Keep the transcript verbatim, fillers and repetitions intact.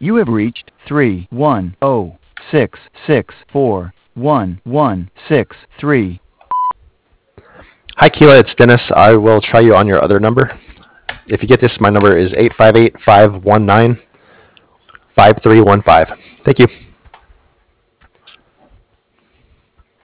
You have reached three one zero six six four one one six three. Hi, Keela. It's Dennis. I will try you on your other number. If you get this, my number is eight five eight, five one nine, five three one five. Thank you.